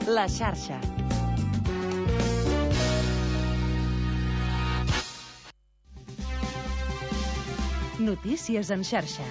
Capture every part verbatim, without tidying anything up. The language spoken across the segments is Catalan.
La xarxa. Notícies en xarxa.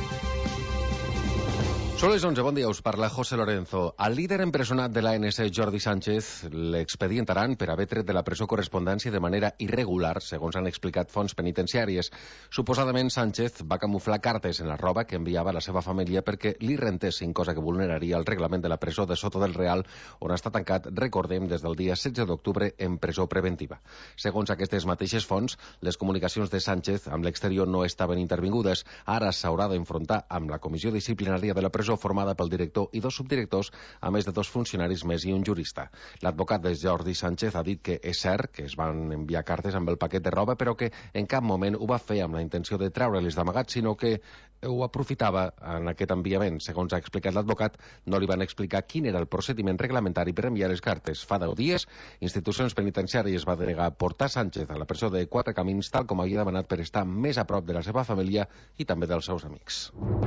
Són les onze, bon dia, us parla José Lorenzo. Al líder empresonat de l'A N C, Jordi Sánchez, l'expedientaran per haver tret de la presó correspondència de manera irregular, segons han explicat fonts penitenciàries. Suposadament, Sánchez va camuflar cartes en la roba que enviava a la seva família perquè li rentessin, cosa que vulneraria el reglament de la presó de Soto del Real, on està tancat, recordem, des del dia setze d'octubre en presó preventiva. Segons aquestes mateixes fonts, les comunicacions de Sánchez amb l'exterior no estaven intervingudes. Ara s'haurà d'enfrontar amb la comissió disciplinària de la presó formada pel director i dos subdirectors, a més de dos funcionaris més i un jurista. L'advocat de Jordi Sánchez ha dit que és cert que es van enviar cartes amb el paquet de roba, però que en cap moment ho va fer amb la intenció de treure-les d'amagat, sinó que ho aprofitava en aquest enviament. Segons ha explicat l'advocat, no li van explicar quin era el procediment reglamentari per enviar les cartes. Fa deu dies, institucions penitenciàries va denegar portar Sánchez a la presó de Quatre Camins, tal com havia demanat per estar més a prop de la seva família i també dels seus amics.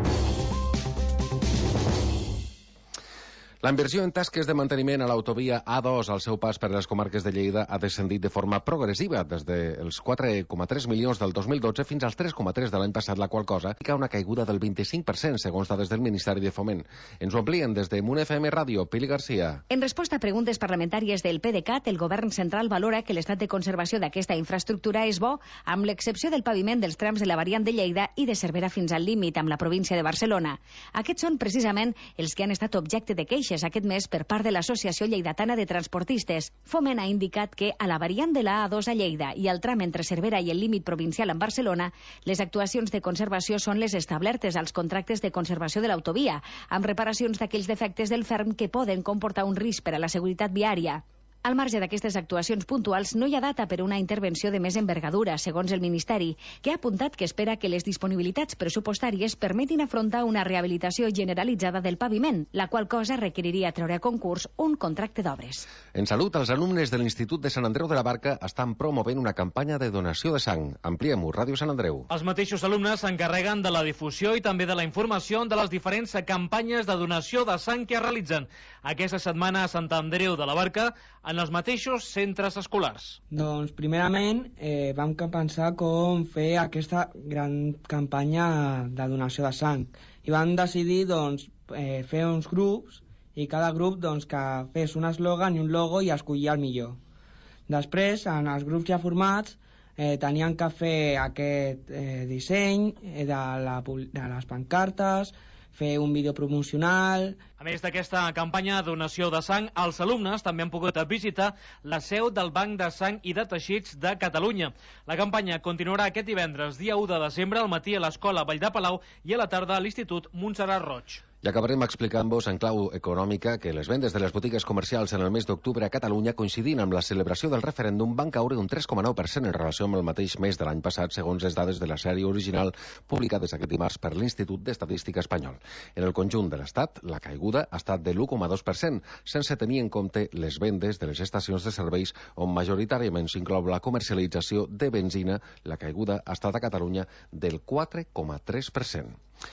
La inversió en tasques de manteniment a l'autovia A dos al seu pas per les comarques de Lleida ha descendit de forma progressiva des dels quatre coma tres milions del dos mil dotze fins als tres coma tres de l'any passat, la qual cosa indica una caiguda del vint-i-cinc per cent, segons dades del Ministeri de Foment. Ens ho amplien des de Munt F M Ràdio, Pili Garcia. En resposta a preguntes parlamentàries del PDeCAT, el govern central valora que l'estat de conservació d'aquesta infraestructura és bo, amb l'excepció del paviment dels trams de la variant de Lleida i de Cervera fins al límit amb la província de Barcelona. Aquests són precisament els que han estat objecte de queixes aquest mes per part de l'Associació Lleidatana de Transportistes. Foment ha indicat que a la variant de la A dos a Lleida i al tram entre Cervera i el límit provincial amb Barcelona, les actuacions de conservació són les establertes als contractes de conservació de l'autovia, amb reparacions d'aquells defectes del ferm que poden comportar un risc per a la seguretat viària. Al marge d'aquestes actuacions puntuals, no hi ha data per una intervenció de més envergadura, segons el Ministeri, que ha apuntat que espera que les disponibilitats pressupostàries permetin afrontar una rehabilitació generalitzada del paviment, la qual cosa requeriria treure a concurs un contracte d'obres. En salut, els alumnes de l'Institut de Sant Andreu de la Barca estan promovent una campanya de donació de sang. Ampliem-ho, Ràdio Sant Andreu. Els mateixos alumnes s'encarreguen de la difusió i també de la informació de les diferents campanyes de donació de sang que es realitzen aquesta setmana a Sant Andreu de la Barca, en els mateixos centres escolars. Doncs, primerament, eh, vam pensar com fer aquesta gran campanya de donació de sang. I vam decidir, doncs, eh, fer uns grups, i cada grup, doncs, que fes un eslògan i un logo i escollir el millor. Després, en els grups ja formats, eh, tenien que fer aquest eh, disseny eh, de, la, de les pancartes, fer un vídeo promocional. A més d'aquesta campanya de donació de sang, els alumnes també han pogut visitar la seu del Banc de Sang i de Teixits de Catalunya. La campanya continuarà aquest divendres, dia u de desembre, al matí a l'Escola Vall de Palau i a la tarda a l'Institut Montserrat Roig. I acabarem explicant-vos en clau econòmica que les vendes de les botigues comercials en el mes d'octubre a Catalunya, coincidint amb la celebració del referèndum, van caure un tres coma nou per cent en relació amb el mateix mes de l'any passat, segons les dades de la sèrie original publicades aquest dimarts per l'Institut d'Estadística Espanyol. En el conjunt de l'Estat, la caiguda ha estat de l'u coma dos per cent, sense tenir en compte les vendes de les estacions de serveis, on majoritàriament s'inclou la comercialització de benzina. La caiguda ha estat a Catalunya del quatre coma tres per cent.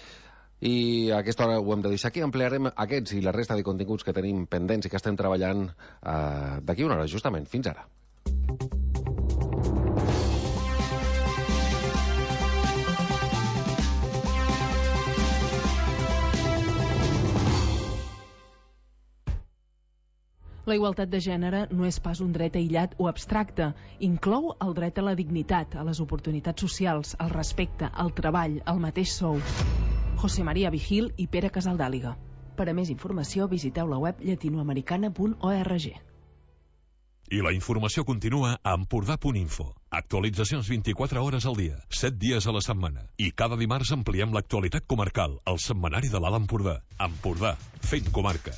I a aquesta hora ho hem de deixar aquí. Ampliarem aquests i la resta de continguts que tenim pendents i que estem treballant eh, d'aquí una hora, justament. Fins ara. La igualtat de gènere no és pas un dret aïllat o abstracte. Inclou el dret a la dignitat, a les oportunitats socials, al respecte, al treball, al mateix sou. José María Vigil i Pere Casaldàliga. Per a més informació, visiteu la web llatinoamericana punt org. I la informació continua a Empordà punt info. Actualitzacions vint-i-quatre hores al dia, set dies a la setmana. I cada dimarts ampliem l'actualitat comarcal, al setmanari de l'Alt Empordà. Empordà, fent comarca.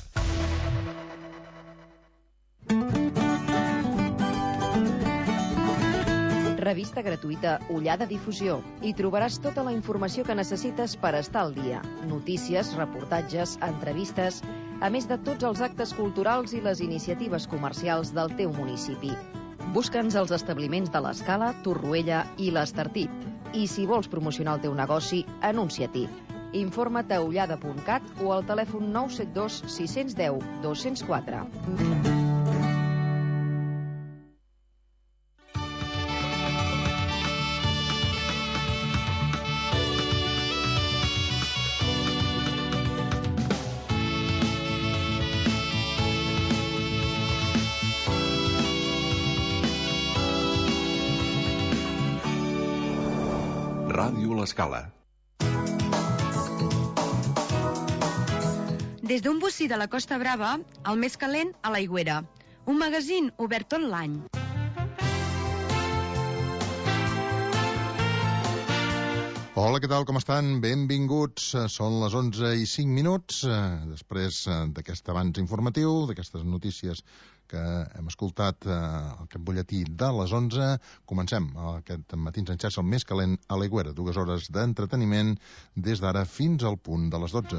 Revista gratuïta Ullada Difusió. Hi trobaràs tota la informació que necessites per estar al dia. Notícies, reportatges, entrevistes, a més de tots els actes culturals i les iniciatives comercials del teu municipi. Busca'ns als establiments de l'Escala, Torroella i l'Estartit. I si vols promocionar el teu negoci, anuncia-t'hi. Informa't a ullada punt cat o al telèfon nou set dos sis un zero dos zero quatre. Ràdio L'Escala. Des d'un bocí de la Costa Brava, el més calent a l'Aigüera. Un magazín obert tot l'any. Hola, què tal, com estan? Benvinguts. Són les onze i cinc minuts. Després d'aquest avanç informatiu, d'aquestes notícies que hem escoltat eh, aquest butlletí de les onze, comencem aquest Matins en xarxa, el més calent a l'Aigüera. Dues hores d'entreteniment des d'ara fins al punt de les dotze.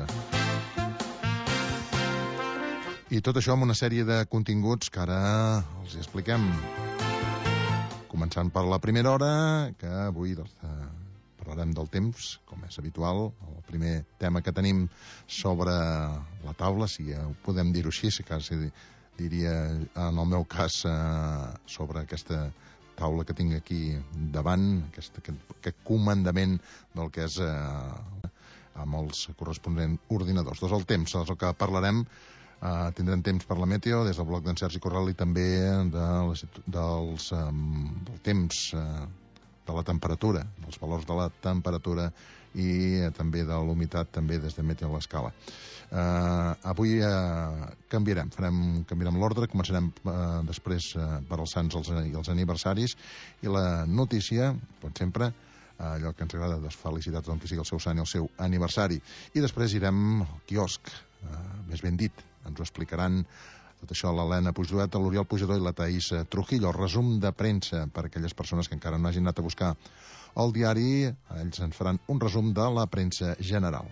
I tot això amb una sèrie de continguts que ara els hi expliquem. Començant per la primera hora, que avui doncs, eh, parlarem del temps, com és habitual. El primer tema que tenim sobre la taula, si ho podem dir-ho així, si quasi diria, en el meu cas, eh, sobre aquesta taula que tinc aquí davant, aquest, aquest, aquest comandament del que és eh, amb els corresponents ordinadors. Doncs el temps, és el que parlarem. Uh, tindrem temps per la meteo des del bloc d'en Sergi Corral i també de les, dels, um, del temps uh, de la temperatura, dels valors de la temperatura i uh, també de l'humitat també des de Meteo a l'Escala. Uh, avui uh, canviarem, farem, canviarem l'ordre, començarem uh, després uh, per als sants els, i els aniversaris i la notícia, com sempre, uh, allò que ens agrada, doncs, felicitats d'on que sigui el seu sant i el seu aniversari. I després irem al quiosc, uh, més ben dit, ens ho explicaran tot això l'Helena Puigduet, l'Oriol Pujador i la Taís Trujillo. El resum de premsa per a aquelles persones que encara no hagin anat a buscar el diari, ells ens faran un resum de la premsa general.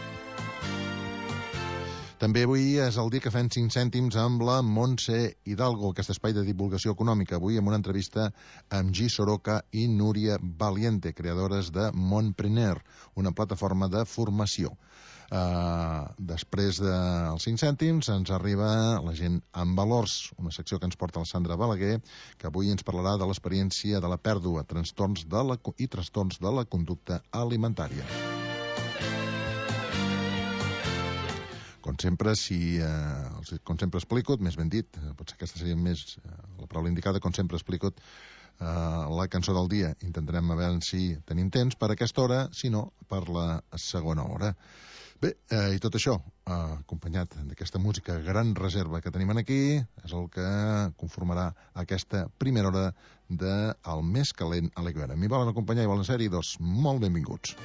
També avui és el dia que fem cinc cèntims amb la Montse Hidalgo, aquest espai de divulgació econòmica. Avui amb una entrevista amb G. Soroka i Núria Valiente, creadores de Montpreneur, una plataforma de formació. Uh, després dels cinc cèntims ens arriba la gent amb valors, una secció que ens porta la Sandra Balaguer, que avui ens parlarà de l'experiència de la pèrdua, trastorns de la, i trastorns de la conducta alimentària. Com sempre, si, eh, com sempre explico, més ben dit, potser aquesta seria més eh, la paraula indicada, com sempre explico, eh, la cançó del dia. Intentarem a veure si tenim temps per aquesta hora, si no, per la segona hora. Bé, eh, i tot això, eh, acompanyat d'aquesta música gran reserva que tenim aquí, és el que conformarà aquesta primera hora de El més calent a l'Aigüera. M'hi volen acompanyar i volen ser-hi, doncs molt benvinguts.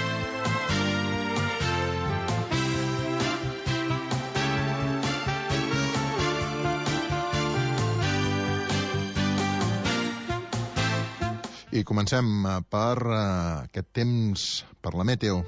I comencem per eh, aquest temps, per la meteo.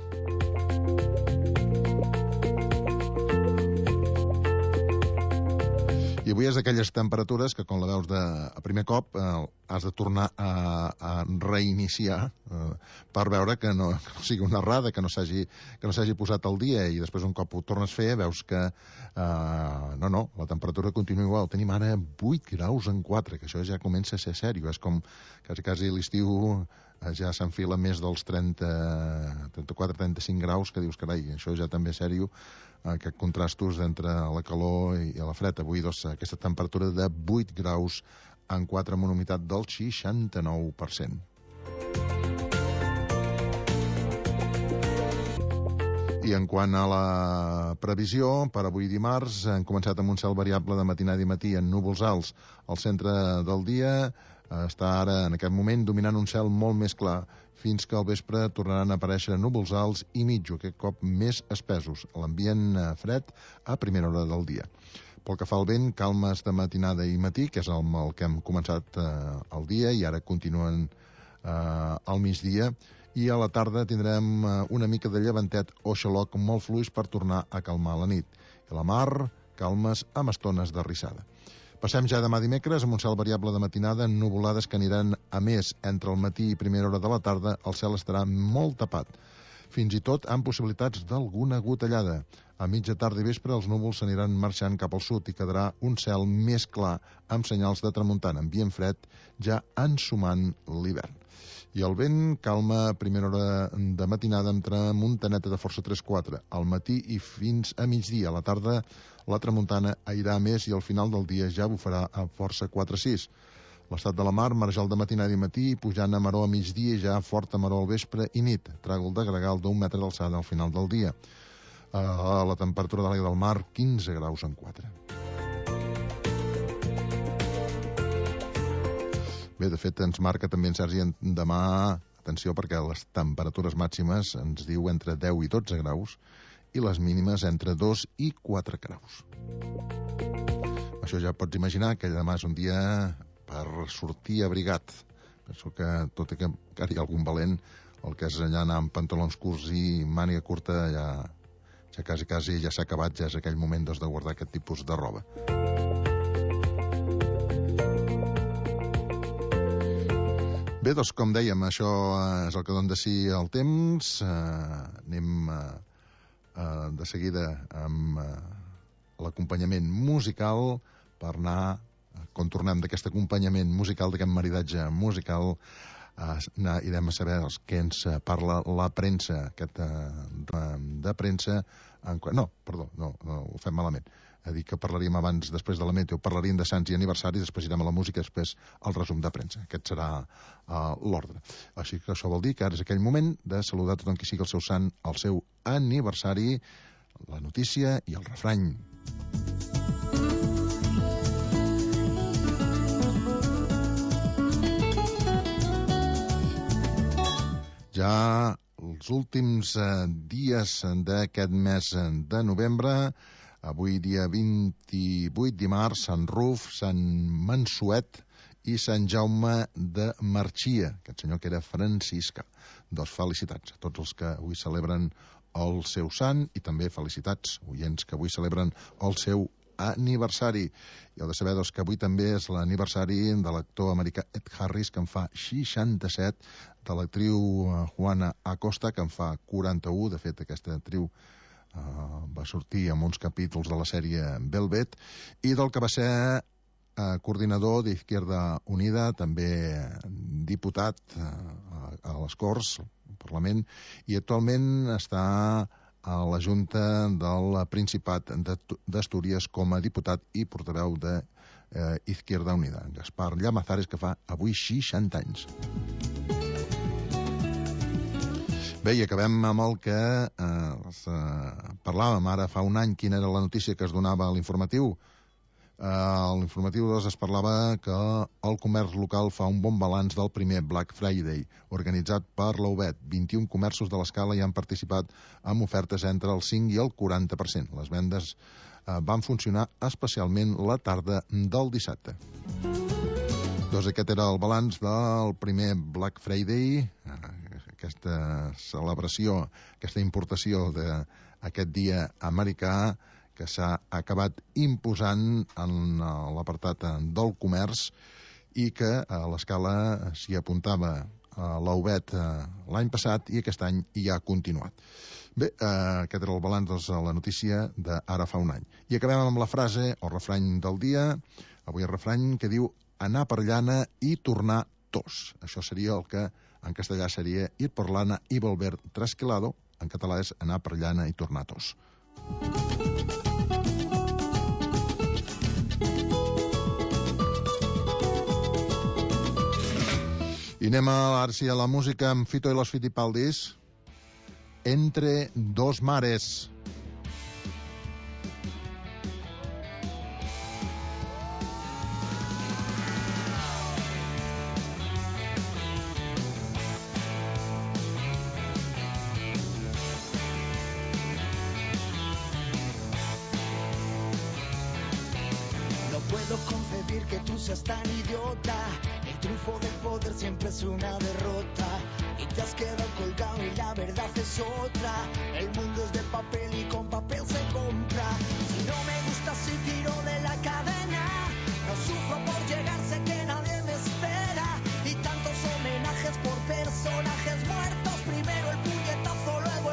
I avui és d'aquelles temperatures que, quan la veus de, a primer cop, eh, has de tornar a, a reiniciar eh, per veure que no, que no sigui una errada, que no s'hagi que no s'hagi posat al dia, i després un cop ho tornes a fer veus que eh, no, no, la temperatura continua igual. Tenim ara vuit graus en quatre, que això ja comença a ser sèrio. És com quasi, quasi l'estiu eh, ja s'enfila més dels trenta, trenta-quatre, trenta-cinc graus, que dius, carai, això ja també és sèrio, aquests contrastos entre la calor i la fred. Avui, doncs, aquesta temperatura de vuit graus en quatre amb una humitat del seixanta-nou per cent. I en quant a la previsió, per avui dimarts, hem començat amb un cel variable de matinada i matí en núvols alts. Al centre del dia està ara, en aquest moment, dominant un cel molt més clar, fins que al vespre tornaran a aparèixer núvols alts i mitjo, aquest cop més espessos, l'ambient fred a primera hora del dia. Pel que fa al vent, calmes de matinada i matí, que és el, el que hem començat eh, el dia, i ara continuen eh, al migdia, i a la tarda tindrem eh, una mica de llevantet o xaloc molt fluix per tornar a calmar la nit. I la mar, calmes amb estones de rissada. Passem ja demà dimecres amb un cel variable de matinada, nuvolades que aniran a més entre el matí i primera hora de la tarda. El cel estarà molt tapat. fins i tot amb possibilitats d'alguna gotellada. A mitja tarda i vespre els núvols s'aniran marxant cap al sud i quedarà un cel més clar amb senyals de tramuntana, ambient fred ja ensumant l'hivern. I el vent calma a primera hora de matinada amb tramuntaneta de força tres quatre, al matí i fins a migdia. A la tarda la tramuntana airà més i al final del dia ja bufarà a força quatre sis. L'estat de la mar, marjal de matinada i matí, pujant a maró a migdia i ja forta maró al vespre i nit. Tràgol de gregal d'un metre d'alçada al final del dia. A la temperatura de l'aigua del mar, quinze graus en quatre. Bé, de fet, ens marca també en Sergi demà, atenció, perquè les temperatures màximes ens diu entre deu i dotze graus i les mínimes entre dos i quatre graus. Això ja pots imaginar que demà és un dia per sortir abrigat. Penso que tot i que encara hi ha algun valent, el que és allà anar amb pantalons curts i màniga curta ja, ja quasi, quasi ja s'ha acabat, ja és aquell moment doncs, de guardar aquest tipus de roba. Bé, doncs, com dèiem, això és el que dona de si el temps. Uh, anem uh, uh, de seguida amb uh, l'acompanyament musical per anar, uh, quan tornem d'aquest acompanyament musical, d'aquest maridatge musical, uh, anar, irem a saber els que ens parla la premsa, aquest uh, de, de premsa. En, no, perdó, no, no, ho fem malament. Ha dit que parlaríem abans, després de la meteo, parlaríem de sants i aniversaris, després irem a la música, després el resum de premsa. Aquest serà uh, l'ordre. Així que això vol dir que ara és aquell moment de saludar tothom qui sigui el seu sant, el seu aniversari, la notícia i el refrany. Ja els últims uh, dies d'aquest mes de novembre, avui dia vint-i-vuit dimarts, Sant Ruf, Sant Mansuet i Sant Jaume de Marxia, aquest senyor que era franciscà. Doncs felicitats a tots els que avui celebren el seu sant i també felicitats oients que avui celebren el seu aniversari. I heu de saber doncs, que avui també és l'aniversari de l'actor americà Ed Harris, que en fa seixanta-set, de l'actriu Juana Acosta, que en fa quaranta-u. De fet, aquesta actriu Uh, va sortir amb uns capítols de la sèrie Velvet, i del que va ser uh, coordinador d'Izquierda Unida, també diputat uh, a les Corts, al Parlament, i actualment està a la Junta del Principat d'Astúries com a diputat i portaveu de uh, Izquierda Unida, Gaspar Llamazares, que fa avui seixanta anys. Bé, i acabem amb el que eh, eh, parlàvem ara fa un any. Quina era la notícia que es donava a l'informatiu? Eh, a l'informatiu doncs, es parlava que el comerç local fa un bon balanç del primer Black Friday, organitzat per l'U B E T. vint-i-un comerços de l'escala hi han participat amb ofertes entre el cinc i el quaranta per cent. Les vendes eh, van funcionar especialment la tarda del dissabte. Doncs aquest era el balanç del primer Black Friday, aquesta celebració, aquesta importació d'aquest dia americà que s'ha acabat imposant en l'apartat del comerç i que a l'escala s'hi apuntava a l'U B E T l'any passat i aquest any hi ha continuat. Bé, eh, aquest era el balanç de doncs, la notícia d'ara fa un any. I acabem amb la frase o refrany del dia, avui el refrany que diu anar per llana i tornar tos. Això seria el que en castellà seria ir por lana y volver trasquilado. En català és anar per llana i tornar tos. I anem a, ara sí, a la música amb Fito i los Fitipaldis. Entre dos mares. Tan idiota, el triunfo del poder siempre es una derrota y te has quedado colgado y la verdad es otra. El mundo es de papel y con papel se compra. Si no me gusta si tiro de la cadena, no sufro por llegar, sé que nadie me espera y tantos homenajes por personajes muertos. Primero el puñetazo, luego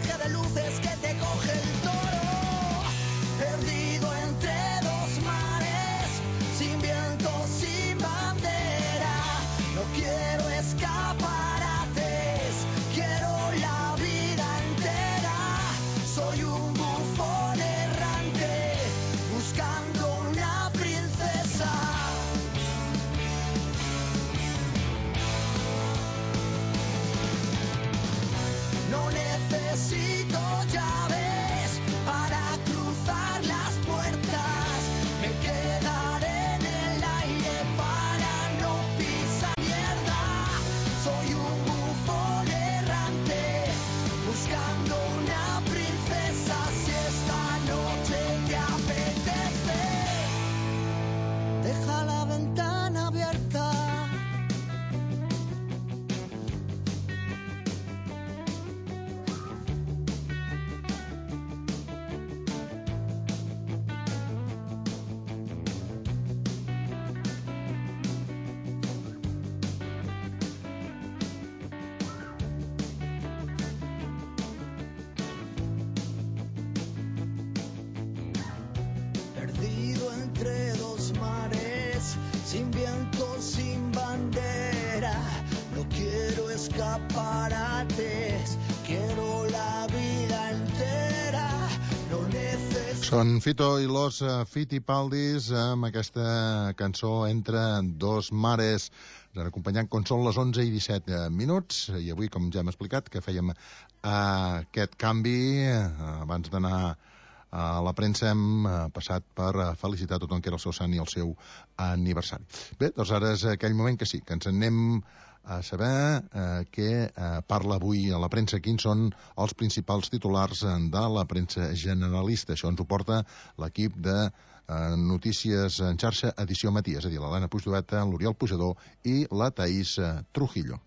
viaje de luces que te coge el toro. Perdido entre dos mares, sin viento, sin bandera. No quiero escaparates, quiero la vida entera. Soy un bufón errante, buscando una princesa. No necesito llaves para cruzar las puertas. Me quedaré en el aire para no pisar mierda. Soy un bufón errante, buscando una princesa. Si esta noche te apetece, deja la ventana abierta. Perdido entre dos mares, sin viento, sin bandera. No quiero escaparates, quiero la vida entera. No necesito... Són Fito i los uh, Fitipaldis amb aquesta cançó Entre dos mares. Ens han acompanyat quan són les onze i disset minuts, i avui, com ja hem explicat, que fèiem uh, aquest canvi uh, abans d'anar a la premsa, hem uh, passat per uh, felicitar tothom que era el seu sant i el seu aniversari. Bé, doncs ara és aquell moment que sí, que ens anem a saber eh, què eh, parla avui a la premsa, quins són els principals titulars de la premsa generalista. Això ens ho porta l'equip de eh, Notícies en xarxa edició matí, és a dir, l'Helena Puigdoveta, l'Oriol Pujador i la Taís eh, Trujillo.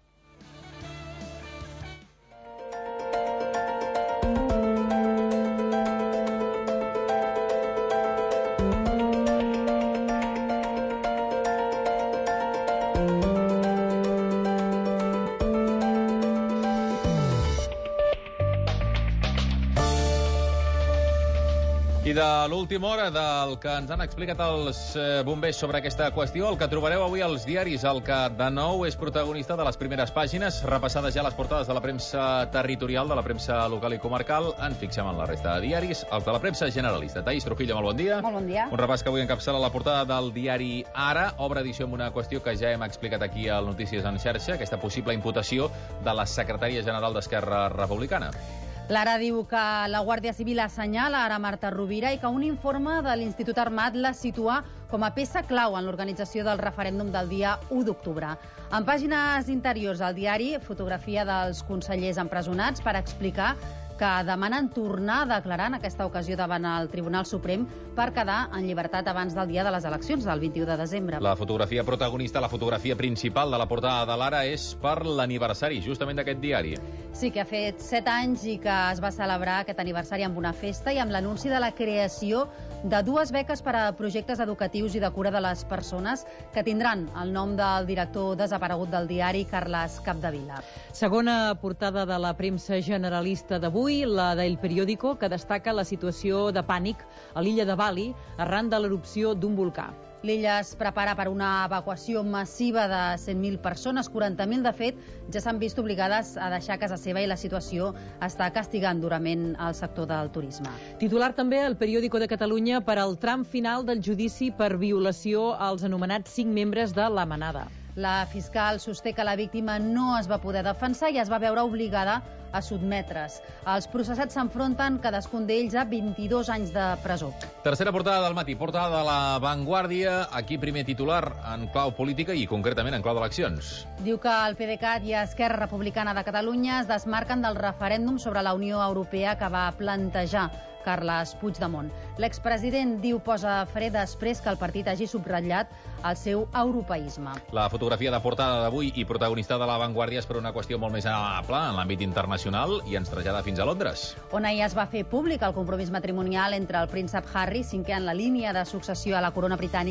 I de l'última hora del que ens han explicat els eh, bombers sobre aquesta qüestió, el que trobareu avui als diaris, el que de nou és protagonista de les primeres pàgines, repassades ja les portades de la premsa territorial, de la premsa local i comarcal. Ens fixem en la resta de diaris, els de la premsa generalista. Taís Trujillo, molt bon dia. Molt bon dia. Un repàs que avui encapçala la portada del diari Ara, obre edició amb una qüestió que ja hem explicat aquí al Notícies en xarxa, aquesta possible imputació de la secretària general d'Esquerra Republicana. L'Ara diu que la Guàrdia Civil assenyala ara Marta Rovira i que un informe de l'Institut Armat la situa com a peça clau en l'organització del referèndum del dia u d'octubre. En pàgines interiors al diari, fotografia dels consellers empresonats per explicar que demanen tornar a declarar en aquesta ocasió davant el Tribunal Suprem per quedar en llibertat abans del dia de les eleccions, del vint-i-u de desembre. La fotografia protagonista, la fotografia principal de la portada de l'Ara és per l'aniversari, justament d'aquest diari. Sí, que ha fet set anys i que es va celebrar aquest aniversari amb una festa i amb l'anunci de la creació de dues beques per a projectes educatius i de cura de les persones que tindran el nom del director desaparegut del diari, Carles Capdevila. Segona portada de la premsa generalista d'avui, la d'El Periódico, que destaca la situació de pànic a l'illa de Bali arran de l'erupció d'un volcà. L'illa es prepara per una evacuació massiva de cent mil persones, quaranta mil de fet ja s'han vist obligades a deixar casa seva i la situació està castigant durament el sector del turisme. Titular també El Periódico de Catalunya per al tram final del judici per violació als anomenats cinc membres de la Manada. La fiscal sosté que la víctima no es va poder defensar i es va veure obligada a sotmetre's. Els processats s'enfronten cadascun d'ells a vint-i-dos anys de presó. Tercera portada del matí, portada de La Vanguardia, aquí primer titular en clau política i concretament en clau d'eleccions. Diu que el PDeCAT i Esquerra Republicana de Catalunya es desmarquen del referèndum sobre la Unió Europea que va plantejar Carles Puigdemont. L'expresident diu posa fre després que el partit hagi subratllat el seu europeisme. La fotografia de portada d'avui i protagonista de La Vanguardia és per una qüestió molt més amable en l'àmbit internacional i ens trasllada fins a Londres. On ahir es va fer públic el compromís matrimonial entre el príncep Harry, cinquè en la línia de successió a la corona britànica,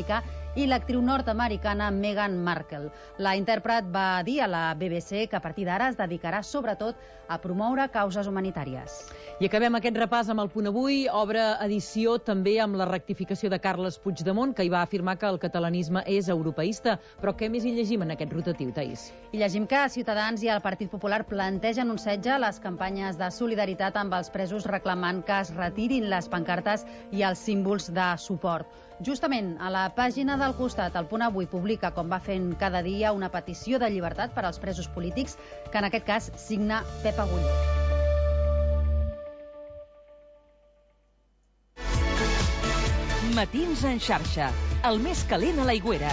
i l'actriu nord-americana Meghan Markle. La intèrpret va dir a la B B C que a partir d'ara es dedicarà sobretot a promoure causes humanitàries. I acabem aquest repàs amb el Punt Avui. Obre edició també amb la rectificació de Carles Puigdemont, que hi va afirmar que el catalanisme és europeista. Però què més hi llegim en aquest rotatiu, Taís? I llegim que Ciutadans i el Partit Popular plantegen un setge a les campanyes de solidaritat amb els presos, reclamant que es retirin les pancartes i els símbols de suport. Justament a la pàgina del costat, el Punt Avui publica, com va fent cada dia, una petició de llibertat per als presos polítics, que en aquest cas signa Pep Agulló. Matins en xarxa, el més calent a l'Aigüera.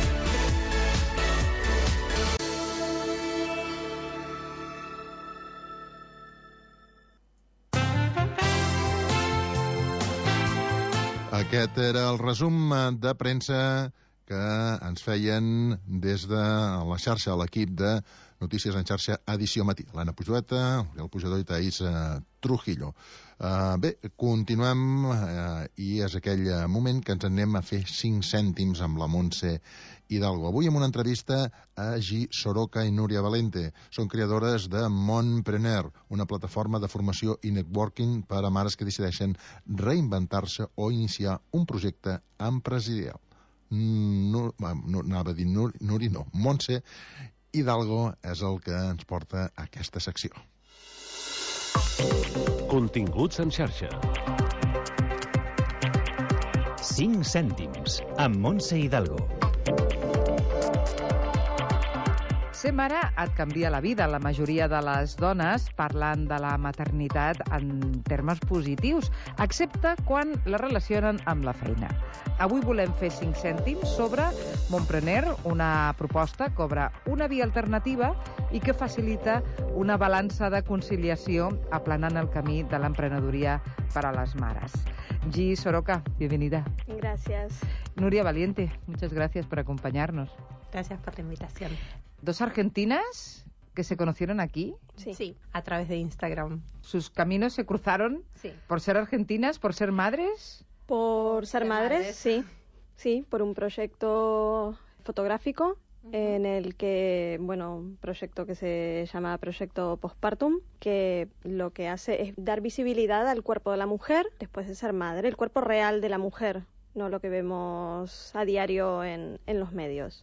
Aquest era el resum de premsa que ens feien des de la xarxa, l'equip de Notícies en xarxa, edició matí. l'Anna Pujoeta, el Pujador i Taís uh, Trujillo. Uh, bé, continuem uh, i és aquell moment que ens anem a fer cinc cèntims amb la Montse Hidalgo. Avui amb una entrevista a Gi Soroka i Núria Valente. Són creadores de Mompreneur, una plataforma de formació i networking per a mares que decideixen reinventar-se o iniciar un projecte empresarial. No, no, anava a dir Núri, Núri no, Montse Hidalgo és el que ens porta a aquesta secció. Continguts en xarxa. cinc cèntims amb Montse Hidalgo. Ser mare et canvia la vida. La majoria de les dones parlen de la maternitat en termes positius, excepte quan la relacionen amb la feina. Avui volem fer cinc cèntims sobre Mompreneur, una proposta que obre una via alternativa i que facilita una balança de conciliació aplanant el camí de l'emprenedoria per a les mares. Gi Soroka, bienvenida. Gracias. Nuria Valiente, muchas gracias por acompañarnos. Gracias por la invitación. Dos argentinas que se conocieron aquí. Sí, sí, a través de Instagram. ¿Sus caminos se cruzaron? Sí. ¿Por ser argentinas? ¿Por ser madres? Por ser madres, madres, sí. Sí, por un proyecto fotográfico uh-huh. en el que, bueno, un proyecto que se llama Proyecto Postpartum, que lo que hace es dar visibilidad al cuerpo de la mujer después de ser madre, el cuerpo real de la mujer, no lo que vemos a diario en, en los medios.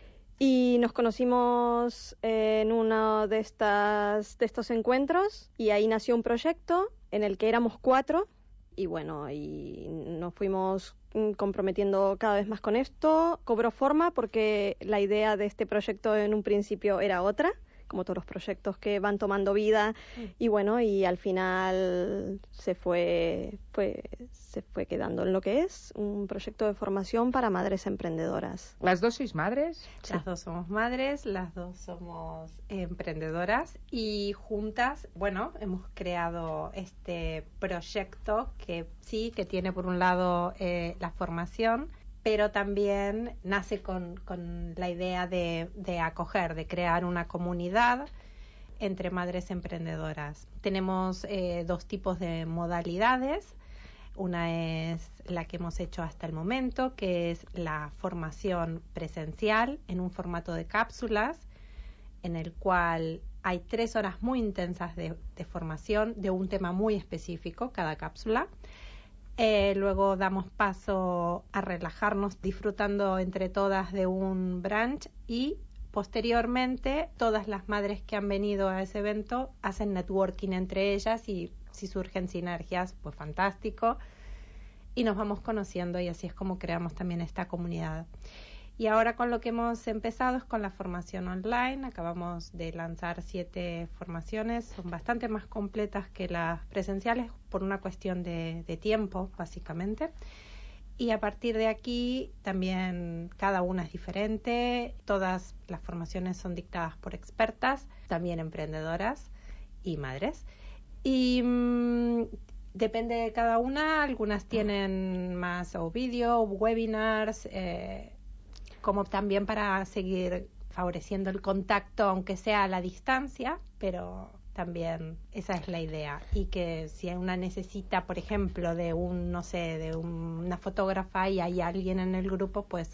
Y nos conocimos en uno de, estas, de estos encuentros y ahí nació un proyecto en el que éramos cuatro y bueno, y nos fuimos comprometiendo cada vez más con esto. Cobró forma porque la idea de este proyecto en un principio era otra, como todos los proyectos que van tomando vida y bueno, y al final se fue, fue, se fue quedando en lo que es un proyecto de formación para madres emprendedoras. ¿Las dos sois madres? Sí. Las dos somos madres, las dos somos emprendedoras y juntas, bueno, hemos creado este proyecto que sí, que tiene por un lado eh, la formación, pero también nace con, con la idea de, de acoger, de crear una comunidad entre madres emprendedoras. Tenemos eh, dos tipos de modalidades. Una es la que hemos hecho hasta el momento, que es la formación presencial en un formato de cápsulas, en el cual hay tres horas muy intensas de, de formación de un tema muy específico, cada cápsula. Eh, luego damos paso a relajarnos disfrutando entre todas de un brunch y posteriormente todas las madres que han venido a ese evento hacen networking entre ellas y si surgen sinergias, pues fantástico, y nos vamos conociendo y así es como creamos también esta comunidad. Y ahora con lo que hemos empezado es con la formación online. Acabamos de lanzar siete formaciones, son bastante más completas que las presenciales por una cuestión de, de tiempo, básicamente. Y a partir de aquí también cada una es diferente. Todas las formaciones son dictadas por expertas, también emprendedoras y madres. Y mmm, depende de cada una. Algunas tienen más o vídeo, webinars, eh, como también para seguir favoreciendo el contacto, aunque sea a la distancia, pero también esa es la idea. Y que si una necesita, por ejemplo, de un, no sé, de un, una fotógrafa y hay alguien en el grupo, pues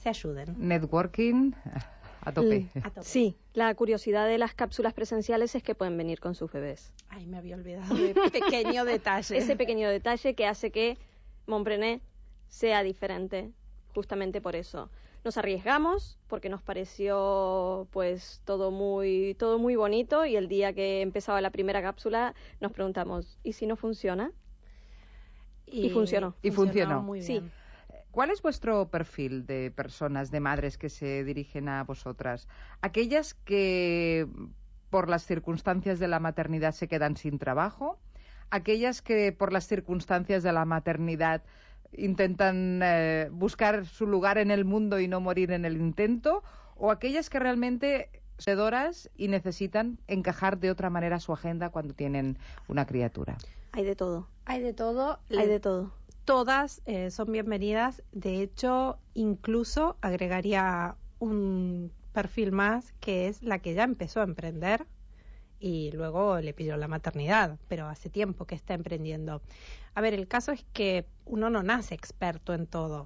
se ayuden. Networking a tope. Mm, a tope. Sí, la curiosidad de las cápsulas presenciales es que pueden venir con sus bebés. Ay, me había olvidado de pequeño detalle. Ese pequeño detalle que hace que Montprené sea diferente, justamente por eso. Nos arriesgamos porque nos pareció pues todo muy todo muy bonito, y el día que empezaba la primera cápsula nos preguntamos, ¿y si no funciona? Y, y funcionó. Y funcionó. Muy sí. bien. ¿Cuál es vuestro perfil de personas, de madres que se dirigen a vosotras? ¿Aquellas que por las circunstancias de la maternidad se quedan sin trabajo? ¿Aquellas que por las circunstancias de la maternidad intentan eh, buscar su lugar en el mundo y no morir en el intento? ¿O aquellas que realmente sedoras y necesitan encajar de otra manera su agenda cuando tienen una criatura? Hay de todo. Hay de todo. Hay de todo. Todas eh, son bienvenidas. De hecho, incluso agregaría un perfil más, que es la que ya empezó a emprender y luego le pidió la maternidad, pero hace tiempo que está emprendiendo. A ver, el caso es que uno no nace experto en todo,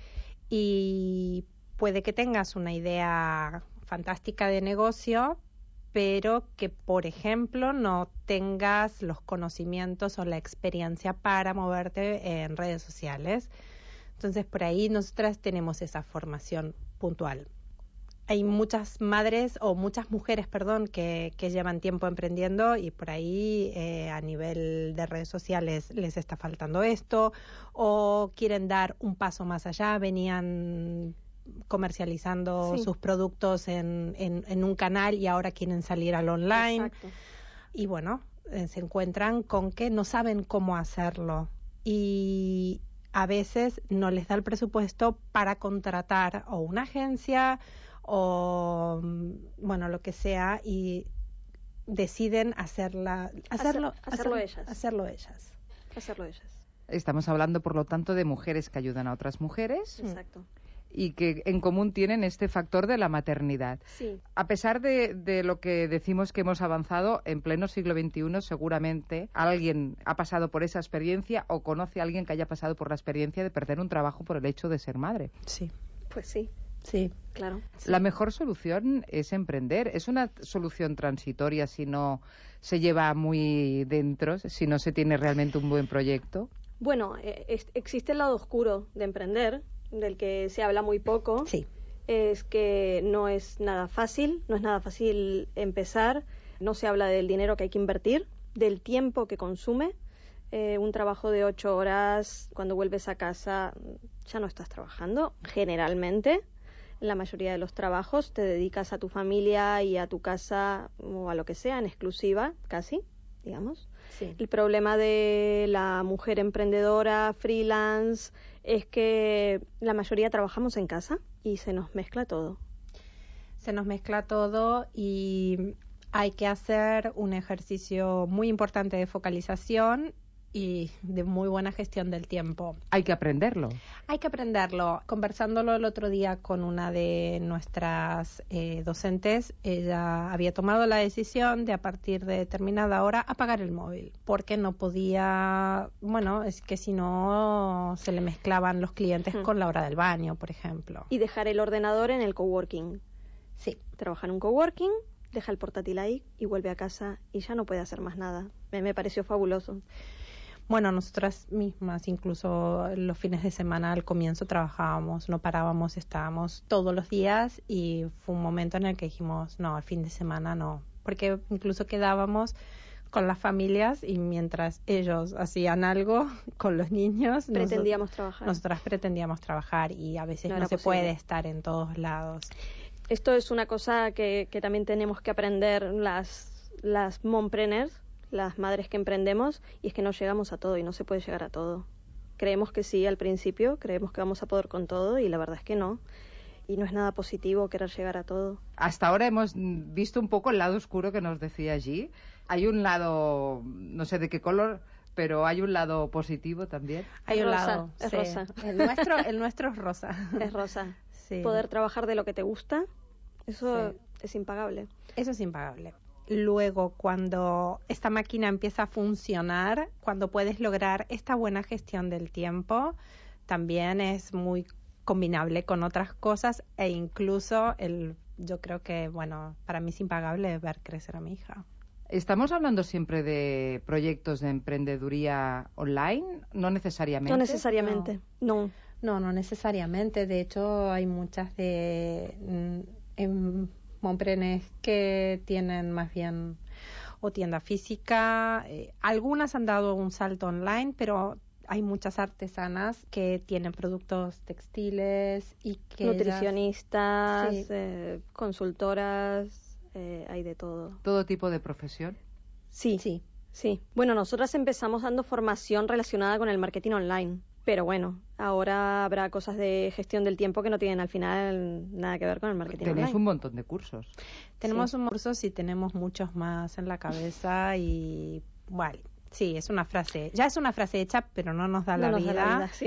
y puede que tengas una idea fantástica de negocio, pero que, por ejemplo, no tengas los conocimientos o la experiencia para moverte en redes sociales. Entonces, por ahí nosotras tenemos esa formación puntual. Hay muchas madres o muchas mujeres, perdón, que, que llevan tiempo emprendiendo, y por ahí eh, a nivel de redes sociales les está faltando esto, o quieren dar un paso más allá, venían comercializando sí. sus productos en, en, en un canal y ahora quieren salir al online. Exacto. Y bueno, eh, se encuentran con que no saben cómo hacerlo, y a veces no les da el presupuesto para contratar o una agencia o bueno, lo que sea, y deciden hacerla, hacerlo, Hacer, hacerlo hacer, ellas. Hacerlo ellas. Hacerlo ellas. Estamos hablando, por lo tanto, de mujeres que ayudan a otras mujeres. Exacto. Y que en común tienen este factor de la maternidad. Sí. A pesar de, de lo que decimos que hemos avanzado, en pleno siglo veintiuno seguramente alguien ha pasado por esa experiencia o conoce a alguien que haya pasado por la experiencia de perder un trabajo por el hecho de ser madre. Sí. Pues sí. Sí, claro. Sí. La mejor solución es emprender. Es una solución transitoria si no se lleva muy dentro, si no se tiene realmente un buen proyecto. Bueno, eh, es, existe el lado oscuro de emprender, del que se habla muy poco. Sí. Es que no es nada fácil, no es nada fácil empezar. No se habla del dinero que hay que invertir, del tiempo que consume. Eh, un trabajo de ocho horas, cuando vuelves a casa ya no estás trabajando, generalmente. En la mayoría de los trabajos te dedicas a tu familia y a tu casa o a lo que sea, en exclusiva, casi, digamos. Sí. El problema de la mujer emprendedora, freelance, es que la mayoría trabajamos en casa y se nos mezcla todo. Se nos mezcla todo y hay que hacer un ejercicio muy importante de focalización y de muy buena gestión del tiempo. Hay que aprenderlo. Hay que aprenderlo. Conversándolo el otro día con una de nuestras eh, docentes, ella había tomado la decisión de a partir de determinada hora apagar el móvil, porque no podía, bueno, es que si no se le mezclaban los clientes hmm. con la hora del baño, por ejemplo. Y dejar el ordenador en el coworking. Sí. Trabaja en un coworking, deja el portátil ahí y vuelve a casa y ya no puede hacer más nada. Me, me pareció fabuloso. Bueno, nosotras mismas, incluso los fines de semana al comienzo trabajábamos, no parábamos, estábamos todos los días y fue un momento en el que dijimos, no, al fin de semana no, porque incluso quedábamos con las familias y mientras ellos hacían algo con los niños, pretendíamos nosotros, trabajar. Nosotras pretendíamos trabajar y a veces no, no se posible. puede estar en todos lados. Esto es una cosa que, que también tenemos que aprender las, las mompreneurs, las madres que emprendemos, y es que no llegamos a todo y no se puede llegar a todo. Creemos que sí al principio, creemos que vamos a poder con todo y la verdad es que no. Y no es nada positivo querer llegar a todo. Hasta ahora hemos visto un poco el lado oscuro que nos decía allí. Hay un lado, no sé de qué color, pero hay un lado positivo también. Hay un rosa, lado, es sí. rosa. El nuestro, el nuestro es rosa. Es rosa. Sí. Poder trabajar de lo que te gusta, eso sí. es impagable. Eso es impagable. Luego, cuando esta máquina empieza a funcionar, cuando puedes lograr esta buena gestión del tiempo, también es muy combinable con otras cosas e incluso el, yo creo que, bueno, para mí es impagable ver crecer a mi hija. ¿Estamos hablando siempre de proyectos de emprendeduría online? No necesariamente. No necesariamente, no. No, no necesariamente. De hecho, hay muchas de en mompreneurs que tienen más bien o tienda física. Eh, algunas han dado un salto online, pero hay muchas artesanas que tienen productos textiles y que nutricionistas, ellas... sí. eh, consultoras, eh, hay de todo. ¿Todo tipo de profesión? Sí, sí, sí. Bueno, nosotras empezamos dando formación relacionada con el marketing online, pero bueno, ahora habrá cosas de gestión del tiempo que no tienen al final nada que ver con el marketing Tenéis online. Tenéis un montón de cursos. Tenemos sí. un curso y tenemos muchos más en la cabeza y bueno, sí, es una frase, ya es una frase hecha, pero no nos da no la nos vida. Da la vida sí.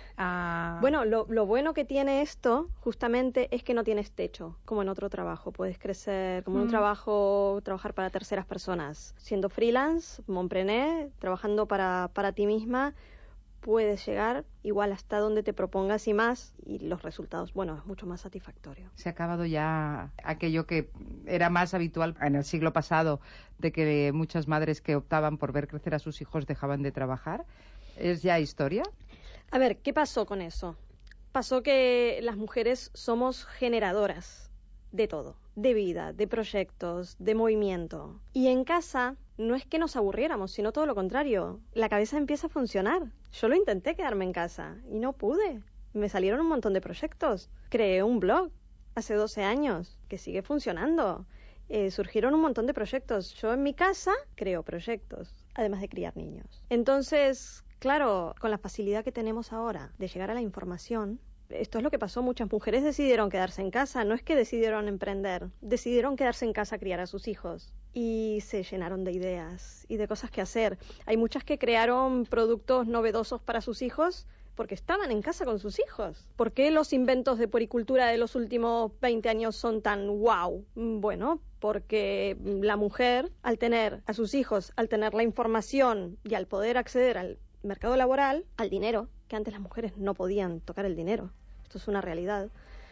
Ah. Bueno, lo, lo bueno que tiene esto justamente es que no tienes techo, como en otro trabajo. Puedes crecer como en un Mm. trabajo, trabajar para terceras personas. Siendo freelance, mompreneur, trabajando para, para ti misma, puedes llegar igual hasta donde te propongas y más, y los resultados, bueno, es mucho más satisfactorio. Se ha acabado ya aquello que era más habitual en el siglo pasado, de que muchas madres que optaban por ver crecer a sus hijos dejaban de trabajar. ¿Es ya historia? A ver, ¿qué pasó con eso? Pasó que las mujeres somos generadoras de todo, de vida, de proyectos, de movimiento. Y en casa no es que nos aburriéramos, sino todo lo contrario. La cabeza empieza a funcionar. Yo lo intenté quedarme en casa y no pude. Me salieron un montón de proyectos. Creé un blog hace doce años que sigue funcionando. Eh, surgieron un montón de proyectos. Yo en mi casa creo proyectos, además de criar niños. Entonces, claro, con la facilidad que tenemos ahora de llegar a la información, esto es lo que pasó. Muchas mujeres decidieron quedarse en casa. No es que decidieron emprender, decidieron quedarse en casa a criar a sus hijos. Y se llenaron de ideas y de cosas que hacer. Hay muchas que crearon productos novedosos para sus hijos porque estaban en casa con sus hijos. ¿Por qué los inventos de puericultura de los últimos veinte años son tan wow? Bueno, porque la mujer, al tener a sus hijos, al tener la información y al poder acceder al mercado laboral, al dinero, que antes las mujeres no podían tocar el dinero, esto es una realidad,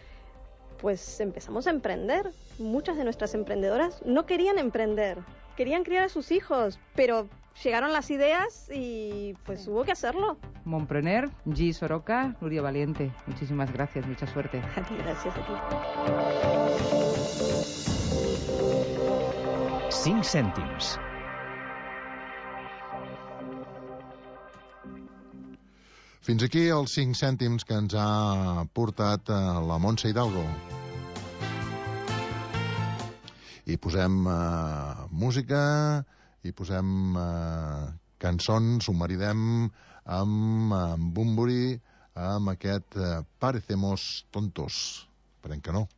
pues empezamos a emprender. Muchas de nuestras emprendedoras no querían emprender, querían criar a sus hijos, pero llegaron las ideas y pues hubo que hacerlo. Mompreneur, G. Soroka, Nuria Valiente, muchísimas gracias, mucha suerte. A ti, gracias a ti. cinc cèntims. Fins aquí els cinc cèntims que ens ha portat la Montse Hidalgo. I posem uh, música, i posem uh, cançons, ho maridem amb, amb Bunbury, amb aquest uh, Parecemos tontos. Esperem que no.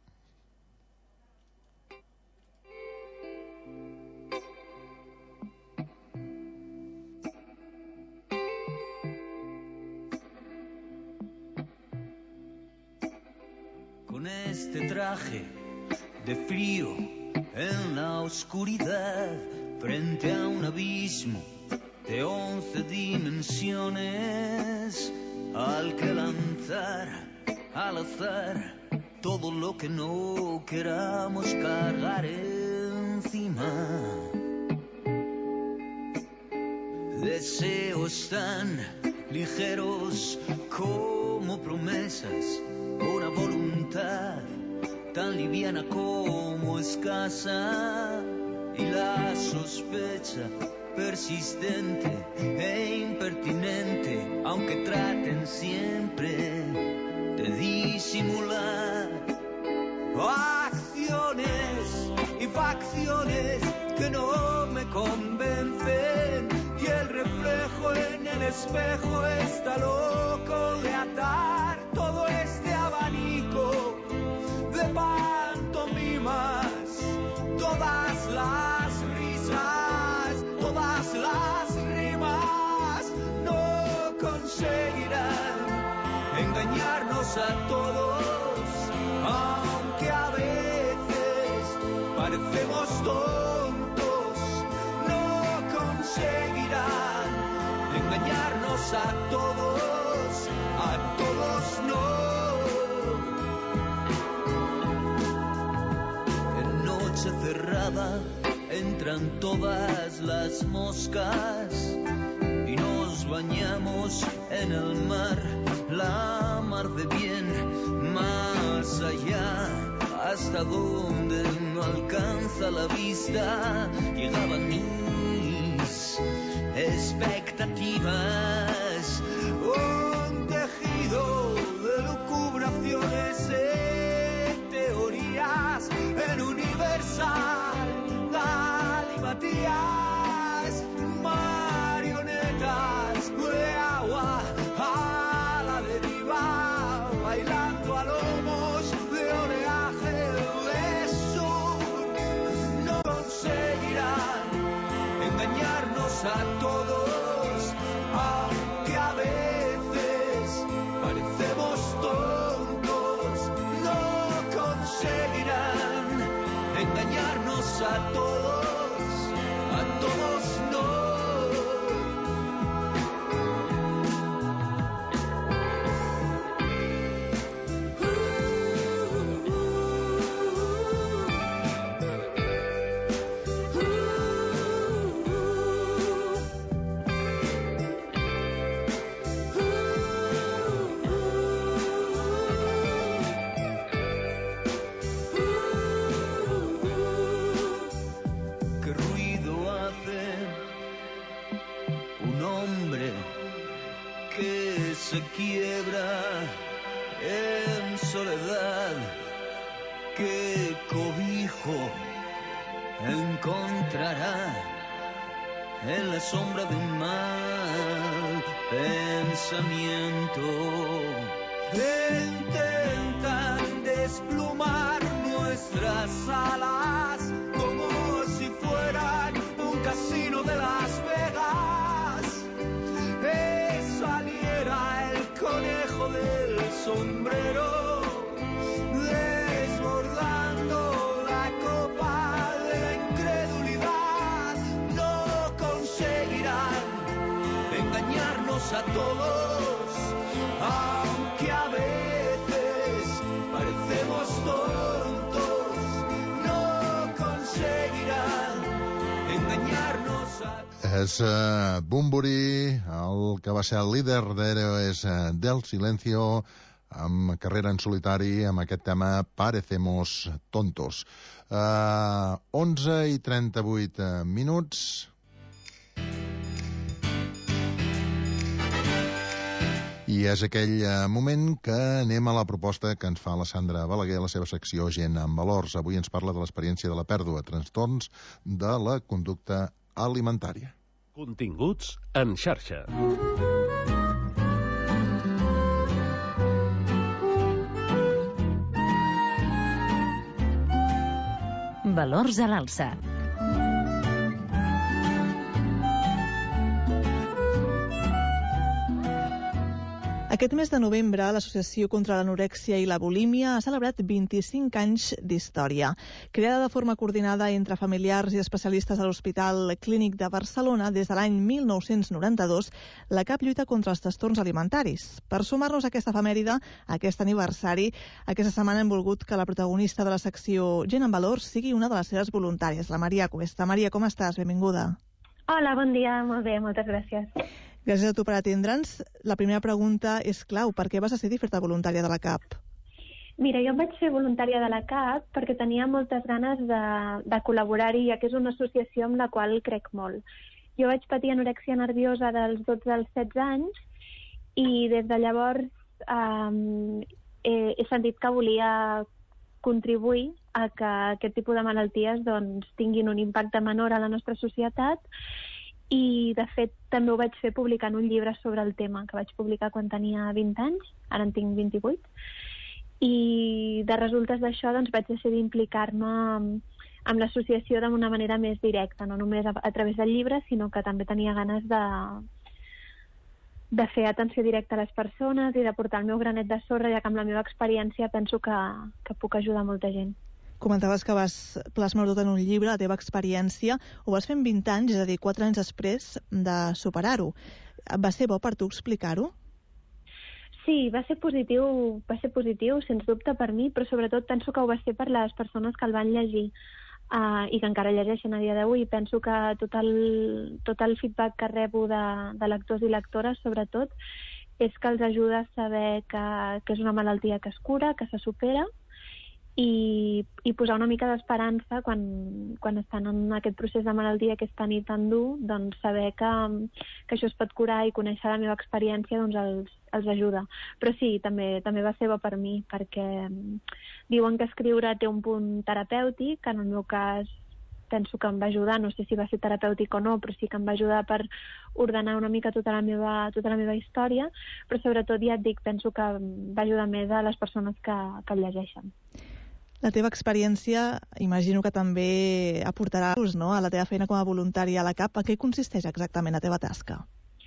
Con este traje de frío en la oscuridad, frente a un abismo de once dimensiones, al que lanzar al azar todo lo que no queramos cargar encima. Deseos tan ligeros como promesas, una voluntad tan liviana como escasa, y la sospecha persistente e impertinente, aunque traten siempre de disimular. Acciones y facciones que no me convencen, y el reflejo en el espejo está loco de atar todo este abanico de pantomimas, todas las risas, todas las rimas no conseguirán engañarnos a todos, aunque a veces parecemos tontos, no conseguirán engañarnos a todos, a todos no. cerrada entran todas las moscas y nos bañamos en el mar, la mar de bien, más allá, hasta donde no alcanza la vista, llegaban mis expectativas, un tejido de lucubraciones, de teorías, en Universal, galimatías, marionetas de agua a la deriva, bailando a lomos de oleaje de sur. No conseguirán engañarnos a todos, aunque a veces parecemos tontos. No conseguirán engañarnos a todos, a todos no. Se quiebra en soledad, qué cobijo encontrará en la sombra de un mal pensamiento. Intentan desplumar nuestras alas como si fueran un casino de Las Vegas. Saliera el conejo del sombrero, desbordando la copa de la incredulidad. No conseguirán engañarnos a todos, aunque a veces parecemos tontos. No conseguirán engañarnos a todos. És uh, Bunbury, el que va ser el líder d'Héroes uh, del Silencio, amb carrera en solitari, amb aquest tema Parecemos Tontos. Uh, onze i trenta-vuit uh, minuts. I és aquell uh, moment que anem a la proposta que ens fa la Sandra Balaguer a la seva secció Gent amb Valors. Avui ens parla de l'experiència de la pèrdua, trastorns de la conducta alimentària. Continguts en xarxa. Valors a l'alça. Aquest mes de novembre, l'Associació contra l'Anorèxia i la Bulímia ha celebrat vint-i-cinc anys d'història. Creada de forma coordinada entre familiars i especialistes a l'Hospital Clínic de Barcelona des de l'any mil nou-cents noranta-dos, la C A P lluita contra els trastorns alimentaris. Per sumar-nos a aquesta efemèride, a aquest aniversari, aquesta setmana hem volgut que la protagonista de la secció Gent amb Valors sigui una de les seves voluntàries, la Maria Cuesta. Maria, com estàs? Benvinguda. Hola, bon dia. Molt bé, moltes gràcies. Gràcies a tu per atendre'ns. La primera pregunta és clau. Per què vas decidir fer-te voluntària de la C A P? Mira, jo em vaig fer voluntària de la C A P perquè tenia moltes ganes de, de col·laborar-hi, ja que és una associació amb la qual crec molt. Jo vaig patir anorèxia nerviosa dels dotze als setze anys i des de llavors eh, he, he sentit que volia contribuir a que aquest tipus de malalties doncs, tinguin un impacte menor a la nostra societat. I, de fet, també ho vaig fer publicant un llibre sobre el tema, que vaig publicar quan tenia vint anys, ara en tinc vint-i-vuit, i de resultes d'això doncs, vaig decidir implicar-me amb, amb l'associació d'una manera més directa, no només a, a través del llibre, sinó que també tenia ganes de, de fer atenció directa a les persones i de portar el meu granet de sorra, ja que amb la meva experiència penso que, que puc ajudar molta gent. Comentaves que vas plasmar tot en un llibre, la teva experiència. Ho vas fer en vint anys, és a dir, quatre anys després de superar-ho. Va ser bo per tu explicar-ho? Sí, va ser positiu, va ser positiu, sens dubte per mi, però sobretot penso que ho va ser per les persones que el van llegir. uh, i que encara llegeixen a dia d'avui. Penso que tot el, tot el feedback que rebo de, de lectors i lectores, sobretot, és que els ajuda a saber que, que és una malaltia que es cura, que se supera, i, i posar una mica d'esperança quan, quan estan en aquest procés de malaltia que és tan i tan dur, doncs saber que, que això es pot curar i conèixer la meva experiència doncs els, els ajuda. Però sí, també, també va ser bo per mi, perquè diuen que escriure té un punt terapèutic, que en el meu cas penso que em va ajudar, no sé si va ser terapèutic o no, però sí que em va ajudar per ordenar una mica tota la meva, tota la meva història, però sobretot, ja et dic, penso que va ajudar més a les persones que, que el llegeixen. La teva experiència, imagino que també aportarà no, a la teva feina com a voluntària a la C A P. A què consisteix exactament la teva tasca?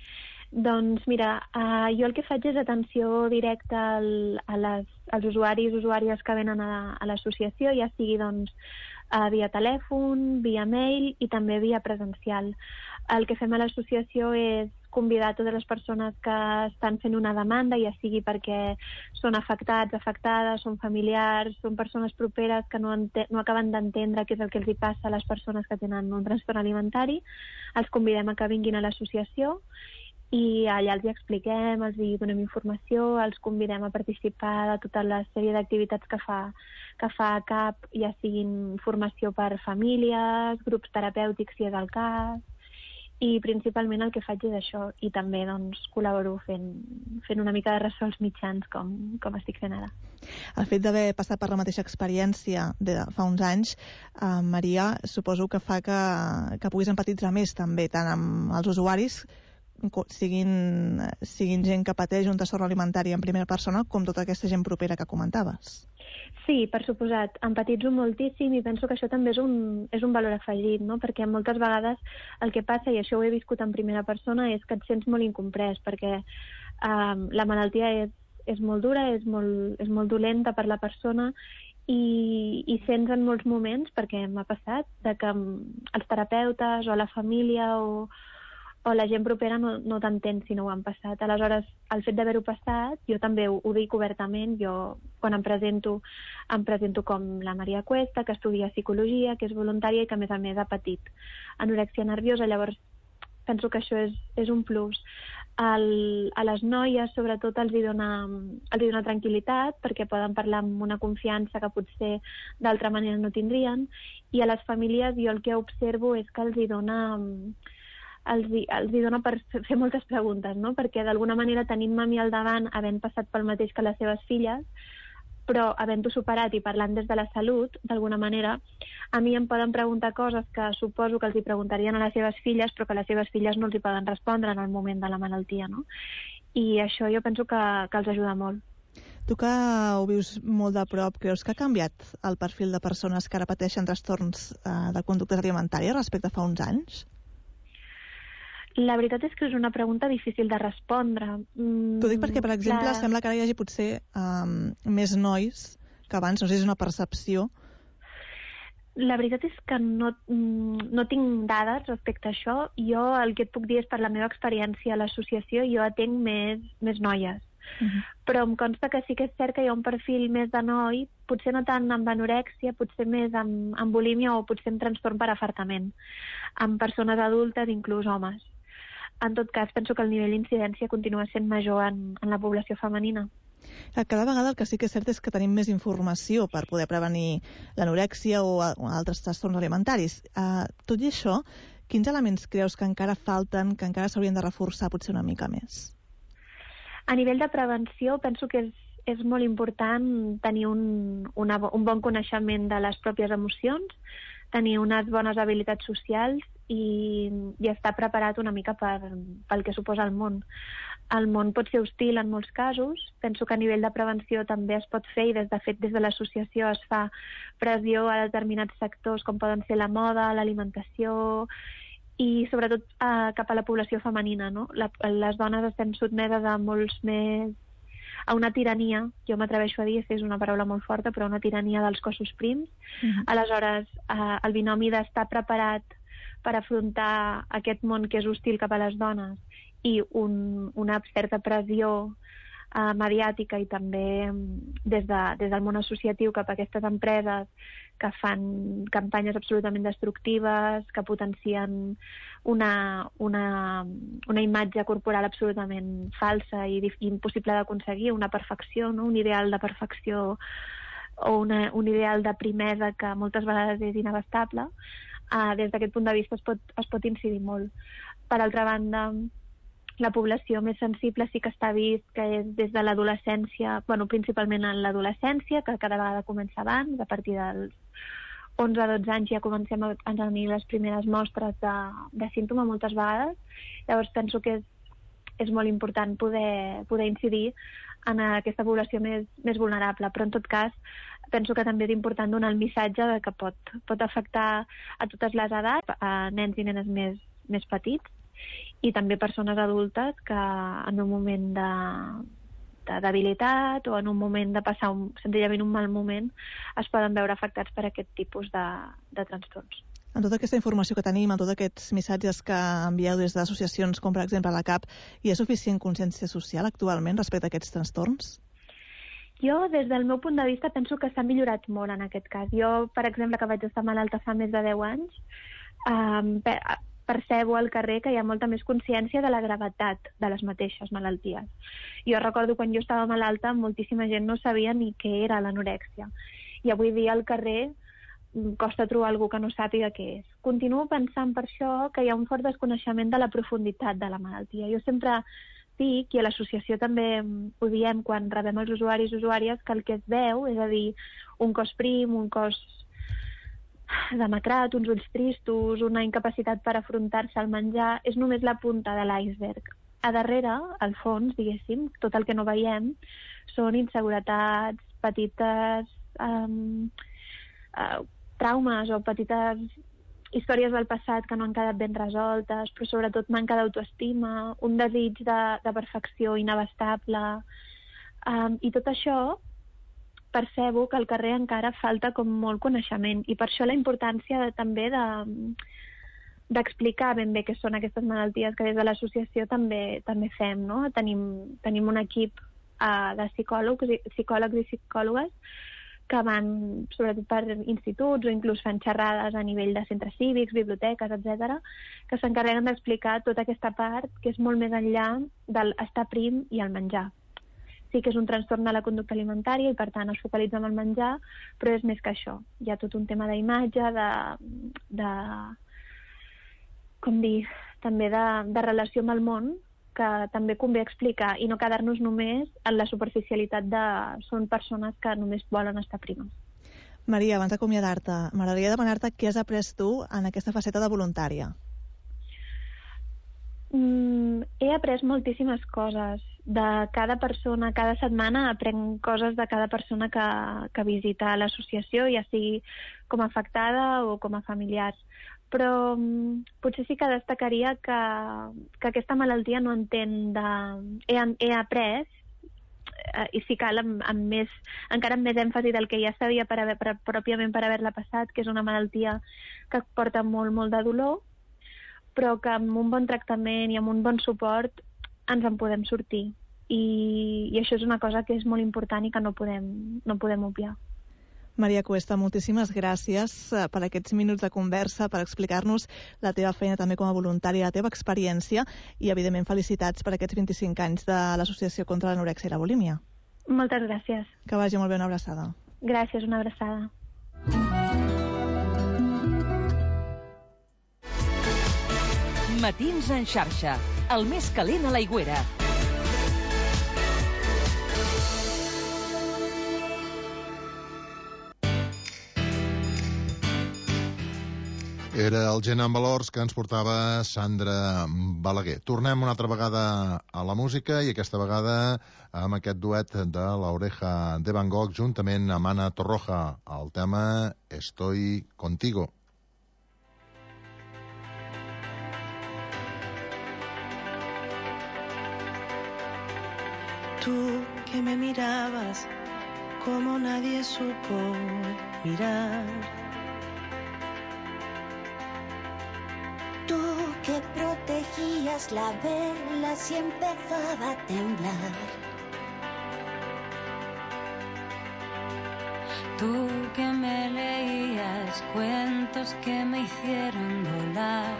Doncs mira, uh, jo el que faig és atenció directa al, a les, als usuaris i usuàries que venen a, a l'associació, ja sigui doncs, uh, via telèfon, via mail i també via presencial. El que fem a l'associació és convidar totes les persones que estan fent una demanda, ja sigui perquè són afectats, afectades, són familiars, són persones properes que no, no acaben d'entendre què és el que els hi passa a les persones que tenen un trastorn alimentari. Els convidem a que vinguin a l'associació i allà els hi expliquem, els hi donem informació, els convidem a participar de tota la sèrie d'activitats que fa, que fa C A P, ja siguin formació per famílies, grups terapèutics si és el cas, i principalment el que faig és això, i també doncs, col·laboro fent, fent una mica de ressò als mitjans, com, com estic fent ara. El fet d'haver passat per la mateixa experiència de fa uns anys, eh, Maria, suposo que fa que, que puguis empatitzar més també, tant amb els usuaris, siguin, siguin gent que pateix un trastorn alimentari en primera persona, com tota aquesta gent propera que comentaves. Sí, per suposat, empatitzo moltíssim i penso que això també és un, és un valor afegit, no? Perquè moltes vegades el que passa, i això ho he viscut en primera persona, és que et sents molt incomprès, perquè eh, la malaltia és, és molt dura, és molt, és molt dolenta per la persona i, i sents en molts moments, perquè m'ha passat, de que els terapeutes o la família o o la gent propera no, no t'entén si no ho han passat. Aleshores, el fet d'haver-ho passat, jo també ho, ho dic obertament, jo quan em presento, em presento com la Maria Cuesta, que estudia psicologia, que és voluntària i que a més a més ha patit anorèxia nerviosa, llavors penso que això és, és un plus. El, a les noies, sobretot, els hi, dona, els hi dona tranquil·litat, perquè poden parlar amb una confiança que potser d'altra manera no tindrien, i a les famílies jo el que observo és que els hi dona... Els, els hi dona per fer moltes preguntes, no? Perquè d'alguna manera tenint-me a mi al davant, havent passat pel mateix que les seves filles, però havent-ho superat i parlant des de la salut, d'alguna manera, a mi em poden preguntar coses que suposo que els hi preguntarien a les seves filles, però que les seves filles no els hi poden respondre en el moment de la malaltia, no? I això jo penso que, que els ajuda molt. Tu que ho vius molt de prop, creus que ha canviat el perfil de persones que ara pateixen trastorns eh, de conductes alimentàries respecte a fa uns anys? La veritat és que és una pregunta difícil de respondre. Mm, T'ho dic perquè, per exemple, la... sembla que ara hi hagi potser um, més nois que abans, no sé si és una percepció. La veritat és que no, no tinc dades respecte a això. Jo el que et puc dir és per la meva experiència a l'associació, jo atenc més, més noies. Uh-huh. Però em consta que sí que és cert que hi ha un perfil més de noi, potser no tant amb anorèxia, potser més amb, amb bulímia o potser amb trastorn per afartament, amb persones adultes, inclús homes. En tot cas, penso que el nivell d'incidència continua sent major en, en la població femenina. Cada vegada el que sí que és cert és que tenim més informació per poder prevenir l'anorèxia o, o altres trastorns alimentaris. Uh, tot i això, quins elements creus que encara falten, que encara s'haurien de reforçar potser una mica més? A nivell de prevenció, penso que és, és molt important tenir un, una, un bon coneixement de les pròpies emocions, tenir unes bones habilitats socials i, i estar preparat una mica per, pel que suposa el món. El món pot ser hostil en molts casos. Penso que a nivell de prevenció també es pot fer i des de fet des de l'associació es fa pressió a determinats sectors com poden ser la moda, l'alimentació i sobretot eh, cap a la població femenina, no? La, les dones estem sotmeses a molts més a una tirania, jo m'atreveixo a dir, és una paraula molt forta, però una tirania dels cossos prims. Uh-huh. Aleshores, eh, el binomi d'estar preparat per afrontar aquest món que és hostil cap a les dones i un, una certa pressió eh, mediàtica i també des, de, des del món associatiu cap a aquestes empreses que fan campanyes absolutament destructives, que potencien una, una, una imatge corporal absolutament falsa i, i impossible d'aconseguir, una perfecció, no? Un ideal de perfecció o una, un ideal de primesa que moltes vegades és inabastable. Uh, des d'aquest punt de vista es pot, es pot incidir molt. Per altra banda, la població més sensible sí que està vist que és des de l'adolescència, bueno, principalment en l'adolescència, que cada vegada comença abans, a partir dels onze a dotze anys ja comencem a tenir les primeres mostres de, de símptoma moltes vegades. Llavors penso que és, és molt important poder, poder incidir en aquesta població més, més vulnerable, però en tot cas penso que també és important donar el missatge de que pot, pot afectar a totes les edats, a nens i nenes més, més petits, i també persones adultes que en un moment de, de debilitat o en un moment de passar un, senzillament un mal moment es poden veure afectats per aquest tipus de, de trastorns. En tota aquesta informació que tenim, en tots aquests missatges que envieu des d'associacions com per exemple la C A P, hi ha suficient consciència social actualment respecte a aquests trastorns? Jo, des del meu punt de vista, penso que s'ha millorat molt en aquest cas. Jo, per exemple, que vaig estar malalta fa més de deu anys, eh, percebo al carrer que hi ha molta més consciència de la gravetat de les mateixes malalties. Jo recordo quan jo estava malalta, moltíssima gent no sabia ni què era l'anorèxia. I avui dia al carrer costa trobar algú que no sàpiga què és. Continuo pensant per això que hi ha un fort desconeixement de la profunditat de la malaltia. Jo sempre dic, i a l'associació també ho diem quan rebem els usuaris i usuàries, que el que es veu, és a dir, un cos prim, un cos demacrat, uns ulls tristos, una incapacitat per afrontar-se al menjar, és només la punta de l'iceberg. A darrere, al fons, diguéssim, tot el que no veiem són inseguretats, petites um, uh, traumes o petites històries del passat que no han quedat ben resoltes, però sobretot manca d'autoestima, un desig de, de perfecció inabastable. Um, I tot això percebo que al carrer encara falta com molt coneixement, i per això la importància de, també de, d'explicar ben bé què són aquestes malalties, que des de l'associació també també fem, no? Tenim, tenim un equip uh, de psicòlegs, psicòlegs i psicòlogues que van sobretot per instituts o inclús fan xerrades a nivell de centres cívics, biblioteques, etcètera, que s'encarreguen d'explicar tota aquesta part que és molt més enllà del estar prim i el menjar. Sí que és un trastorn de la conducta alimentària i per tant es focalitza en el menjar, però és més que això. Hi ha tot un tema d'imatge, de, de com dir, també de, de relació amb el món, que també convé explicar i no quedar-nos només en la superficialitat de són persones que només volen estar primes. Maria, abans d'acomiadar-te, m'agradaria demanar-te què has après tu en aquesta faceta de voluntària. Mm, he après moltíssimes coses de cada persona, cada setmana aprenc coses de cada persona que, que visita l'associació, ja sigui com a afectada o com a familiar. Però um, potser sí que destacaria que, que aquesta malaltia no entén de... He, he après, eh, i si cal amb, amb més, encara amb més èmfasi del que ja sabia per haver, per, pròpiament per haver-la passat, que és una malaltia que porta molt, molt de dolor, però que amb un bon tractament i amb un bon suport ens en podem sortir. I, i això és una cosa que és molt important i que no podem, no podem obviar. Maria Cuesta, moltíssimes gràcies per aquests minuts de conversa, per explicar-nos la teva feina també com a voluntària, la teva experiència i, evidentment, felicitats per aquests vint-i-cinc anys de l'Associació contra l'Anorèxia i la Bulímia. Moltes gràcies. Que vagi molt bé, una abraçada. Gràcies, una abraçada. Matins en xarxa, el més calent a l'Aigüera. Era el Gent amb Valors que ens portava Sandra Balaguer. Tornem una altra vegada a la música i aquesta vegada amb aquest duet de l'Oreja de Van Gogh juntament amb Ana Torroja. El tema Estoy Contigo. Tú que me mirabas como nadie supo mirar. Tú que protegías la vela si empezaba a temblar. Tú que me leías cuentos que me hicieron volar.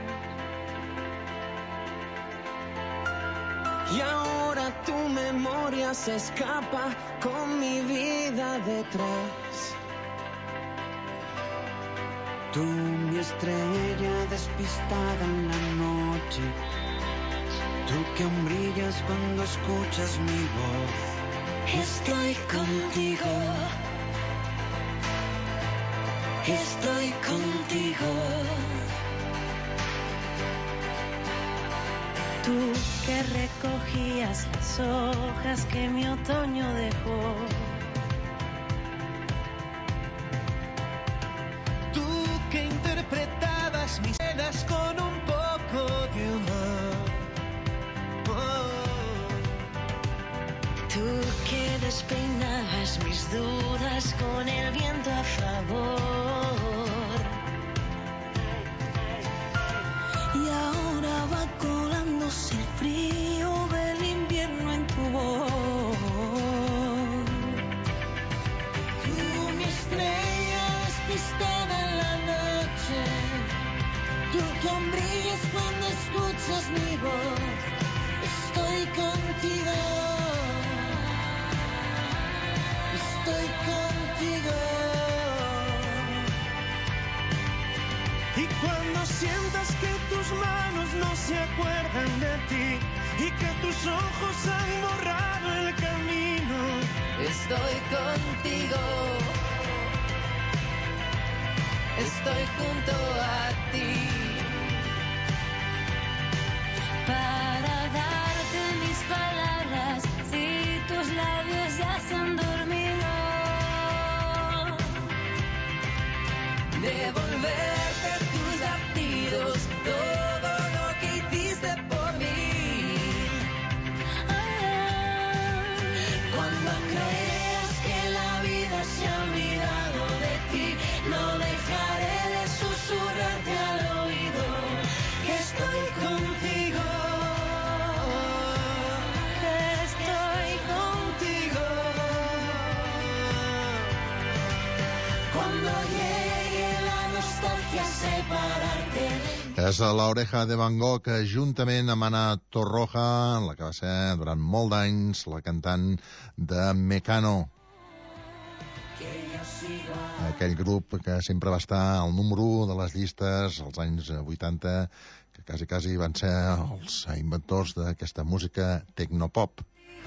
Y ahora tu memoria se escapa con mi vida detrás. Tú, mi estrella despistada en la noche. Tú que aún brillas cuando escuchas mi voz. Estoy contigo. Estoy contigo. Tú que recogías las hojas que mi otoño dejó. Tú que interpretabas mis penas con un poco de humor. Oh. Tú que despeinabas mis dudas con el viento a favor. Y ahora va colándose el frío del invierno en tu voz. Tú, mi estrella despistada en la noche. Tú que aún brillas cuando escuchas mi voz. Estoy contigo. Estoy contigo. Y cuando sientas que tus manos no se acuerdan de ti y que tus ojos han borrado el camino, Estoy contigo. Estoy junto a ti. Para darte mis palabras, si tus labios ya se han dormido. Devolverte tus latidos, todo lo que hiciste por mí. Cuando creas que la vida se ha olvidado de ti, no dejaré de susurrarte al oído que estoy contigo, que estoy contigo. Cuando llegue la nostalgia a separarte. És l'Oreja de Van Gogh, juntament amb Ana Torroja, la que va ser durant molt d'anys la cantant de Mecano. Aquell grup que sempre va estar al número u de les llistes als anys vuitanta, que quasi, quasi van ser els inventors d'aquesta música tecnopop.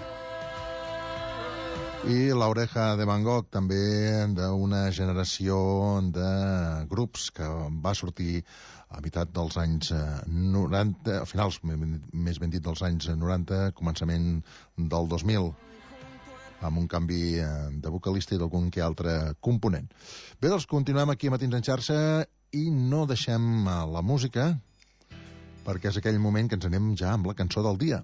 I l'Oreja de Van Gogh també d'una generació de grups que va sortir a meitat dels anys noranta, a finals, més ben dit, dels anys noranta, començament del dos mil, amb un canvi de vocalista i d'algun que altre component. Bé, doncs continuem aquí a Matins en xarxa i no deixem la música, perquè és aquell moment que ens anem ja amb la cançó del dia.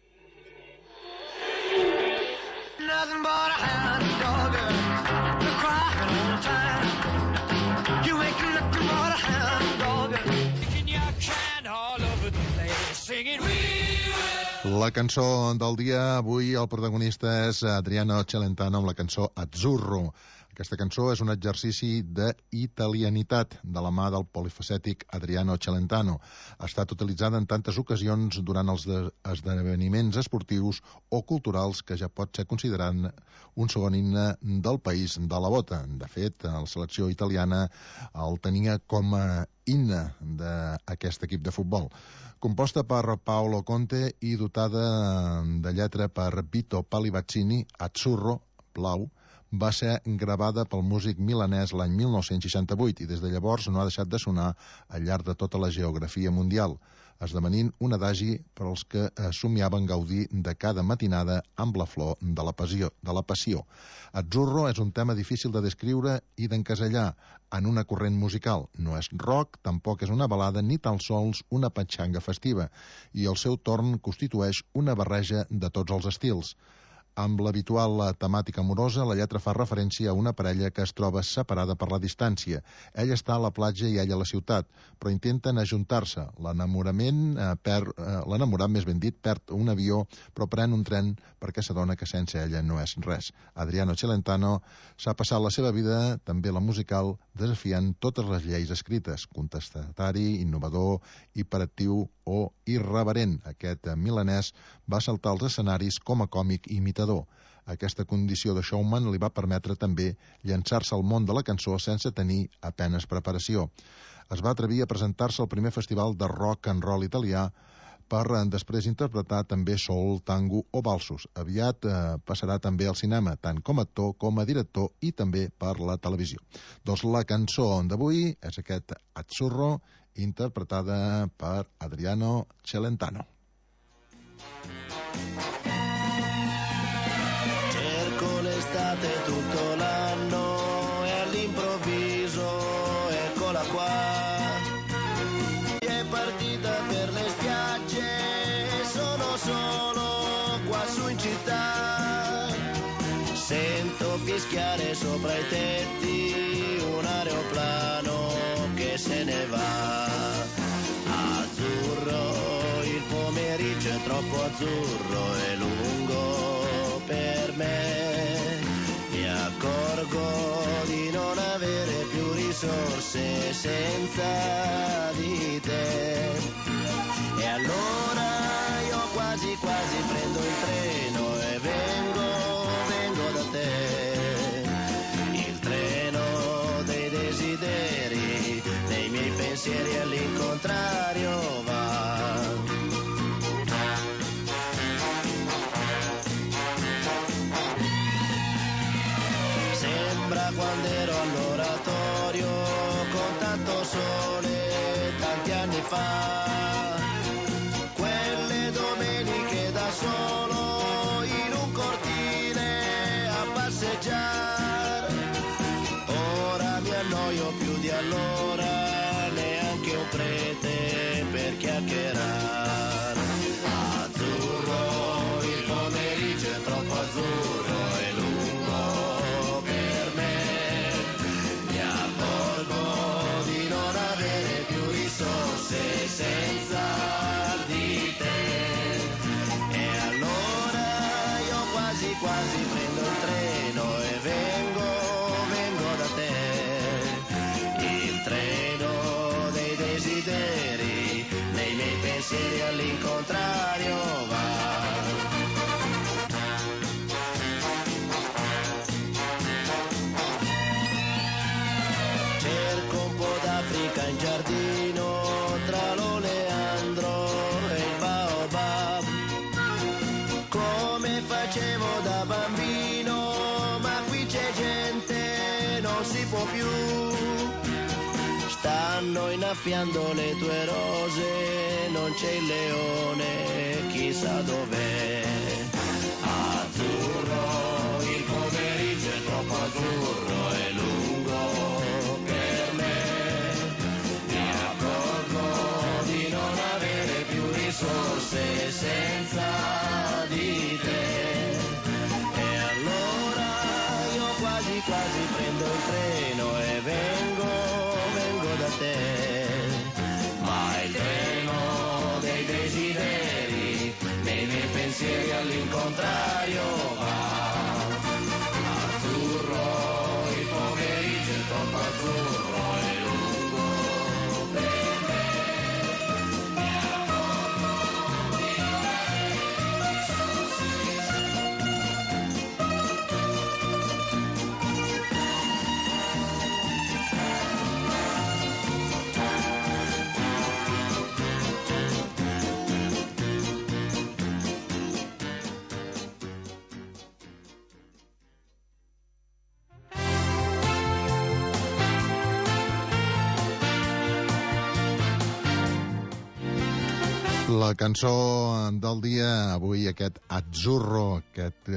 Nothing but a hound dog, you're crying all the time. You ain't nothing but a hound dog, kicking your can all over the place, singing we will. La cançó del dia, avui el protagonista és Adriano Celentano amb la cançó Azzurro. Aquesta cançó és un exercici d'italianitat de la mà del polifacètic Adriano Celentano. Ha estat utilitzada en tantes ocasions durant els esdeveniments esportius o culturals que ja pot ser considerat un segon himne del país de la bota. De fet, la selecció italiana el tenia com a himne d'aquest equip de futbol. Composta per Paolo Conte i dotada de lletra per Vito Palivazzini, Azzurro, blau, va ser gravada pel músic milanès l'any mil nou-cents seixanta-vuit i des de llavors no ha deixat de sonar al llarg de tota la geografia mundial, esdevenint un adagi per als que somiaven gaudir de cada matinada amb la flor de la passió. De la passió. Azzurro és un tema difícil de descriure i d'encasellar en una corrent musical. No és rock, tampoc és una balada ni tan sols una patxanga festiva, i al seu torn constitueix una barreja de tots els estils. Amb l'habitual temàtica amorosa, la lletra fa referència a una parella que es troba separada per la distància. Ell està a la platja i ella a la ciutat, però intenten ajuntar-se. L'enamorament eh, perd, eh, l'enamorat, més ben dit, perd un avió, però pren un tren perquè s'adona que sense ella no és res. Adriano Celentano s'ha passat la seva vida, també la musical, desafiant totes les lleis escrites, contestatari, innovador, hiperactiu o irreverent. Aquest milanès va saltar als escenaris com a còmic i imitador. Aquesta condició de showman li va permetre també llançar-se al món de la cançó sense tenir apenes preparació. Es va atrevir a presentar-se al primer festival de rock and roll italià per després interpretar també soul, tango o valsos. Aviat eh, passarà també al cinema, tant com a actor com a director i també per la televisió. Doncs la cançó d'avui és aquest Azzurro, interpretada per Adriano Celentano. Cerco l'estate tutto l'anno e all'improvviso eccola qua. È partita per le spiagge e sono solo qua su in città. Sento fischiare sopra i tetti un aeroplano che se ne va. Azzurro, il pomeriggio è troppo azzurro e lungo per me. Mi accorgo di non avere più risorse senza di te. E allora io quasi quasi prendo il treno e vengo, vengo da te. Il treno dei desideri, dei miei pensieri all'incontrario va. Sembra quando ero all'oratorio con tanto sole tanti anni fa, quelle domeniche da solo in un cortile a passeggiare. Ora mi annoio più di allora, neanche un prete per chiacchierare. Azzurro, il pomeriggio è troppo azzurro e lungo per me. Mi accorgo di non avere più risorse senza di te. E allora io quasi quasi prendo il treno e vengo, vengo da te. Il treno dei desideri, nei miei pensieri all'incontrario va. Cerco un po' d'Africa in giardino, tra l'oleandro e il baobab, come facevo da bambino, ma qui c'è gente, non si può più. Stanno innaffiando le tue rose, non c'è il leone, chissà dov'è. Azzurro, il pomeriggio è troppo azzurro e lungo per me. Mi accorgo di non avere più risorse senza di te. E allora io quasi quasi prendo il treno e vengo, vengo da te. Ma il treno dei desideri, nei miei pensieri all'incontrario va. Azzurro, il pomeriggio è troppo azzurro e lungo per me. Mi accorgo di non avere La cançó del dia, avui aquest Azzurro, aquest